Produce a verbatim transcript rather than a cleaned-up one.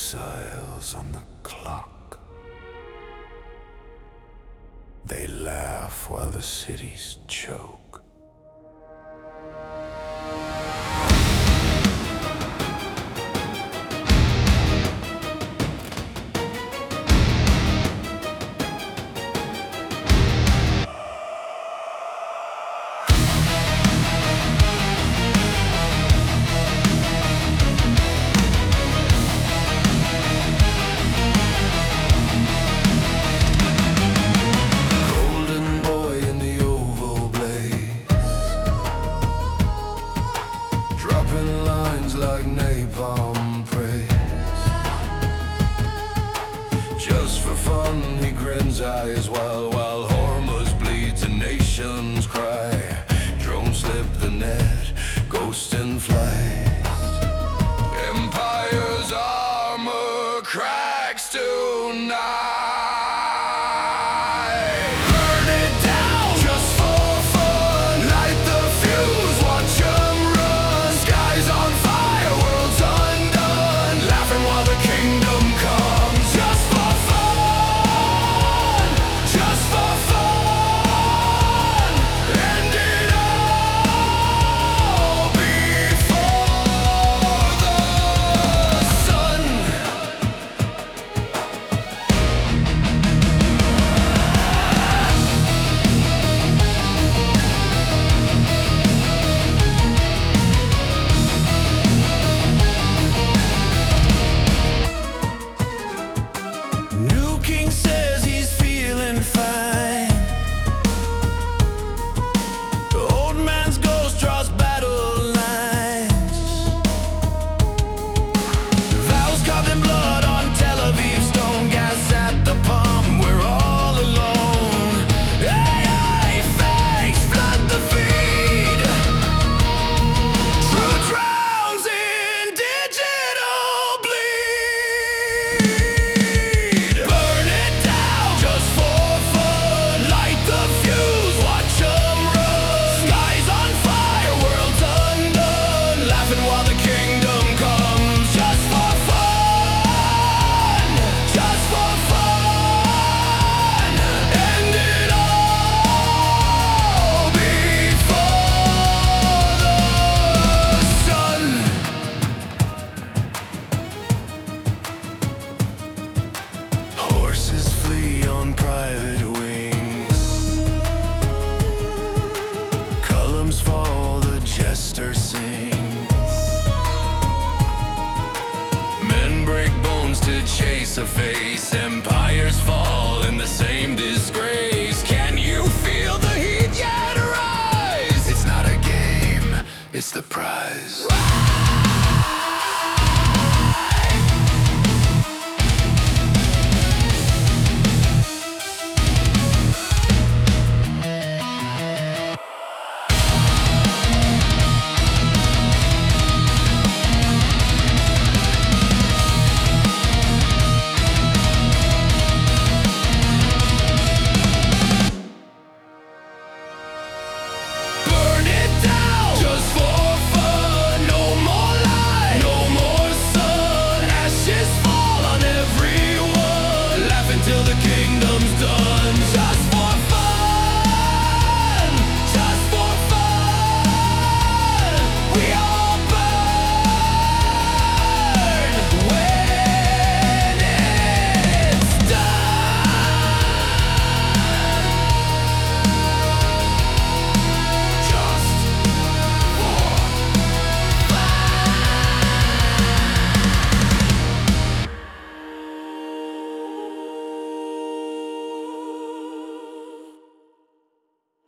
exiles on the clock. They laugh while the cities choke. Like napalm praise. Just for fun he grins eyes while While Hormuz bleeds and nations cry. Drones slip the net, ghost in flight. Empire's armor cracks tonight. King says he's feeling fine. The old man's ghost draws battle lines. Vows carved in blood on Tel Aviv stone. Gas at the pump, we're all alone. A I fakes flood the feed. Truth drowns in digital bleed. Private wings, columns fall, the jester sings. Men break bones to chase a face. Empires fall in the same disgrace. Can you feel the heat yet rise? It's not a game, it's the prize. Till the kingdom's done.